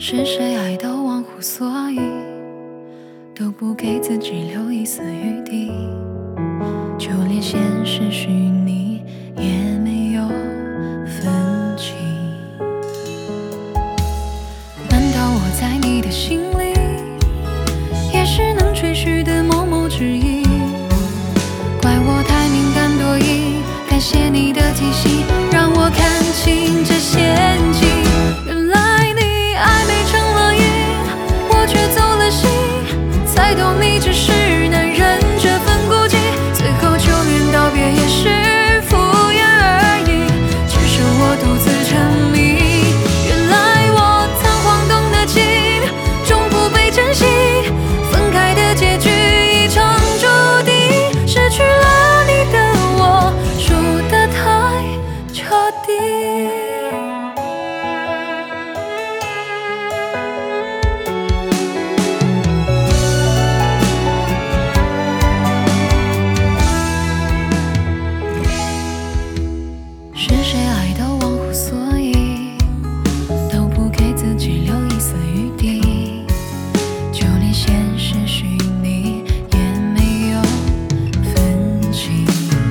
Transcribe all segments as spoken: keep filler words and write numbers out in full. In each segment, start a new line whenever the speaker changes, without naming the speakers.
是谁爱到忘乎所以，都不给自己留一丝余地，就连现实虚拟也没有分歧。难道我在你的心里，也是能吹嘘的某某之一？怪我太敏感多疑，感谢你的提醒，让我看清这陷阱。原来你暧昧成了瘾，我却走了心，才懂你只是男人这份孤寂，最后就连道别也是敷衍而已，只剩我独自沉迷。原来我仓皇动的情，终不被珍惜，分开的结局已成注定，失去了你的我，输得太彻底。是谁爱到忘乎所以，都不给自己留一丝余地，就连现实虚拟也没有分歧。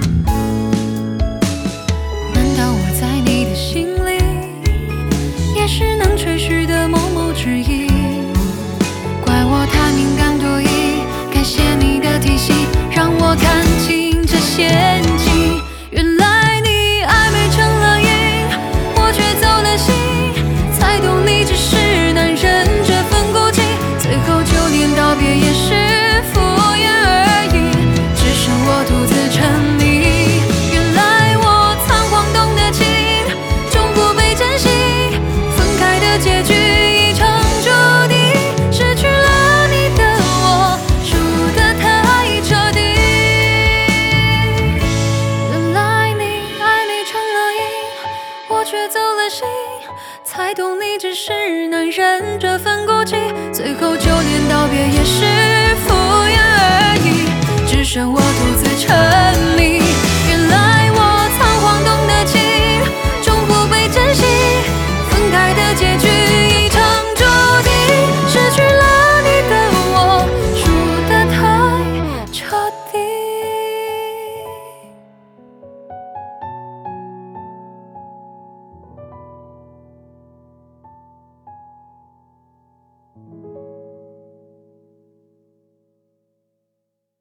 难道我在你的心里，也是能吹嘘的某某之一？怪我太敏感多疑，感谢你的提醒，让我看清这陷阱。原来你暧昧成了瘾，我却走了心，才懂你只是男人这份孤寂，最后就连道别也是敷衍而已，只剩我独自沉迷。原来我仓皇动的情，终不被珍惜，分开的结局已成注定，失去了你的我，输得太彻底。原来你暧昧成了瘾，我却走了心，才懂你只是男人这份孤寂，最后就连道别也是敷衍而已，只剩我独自沉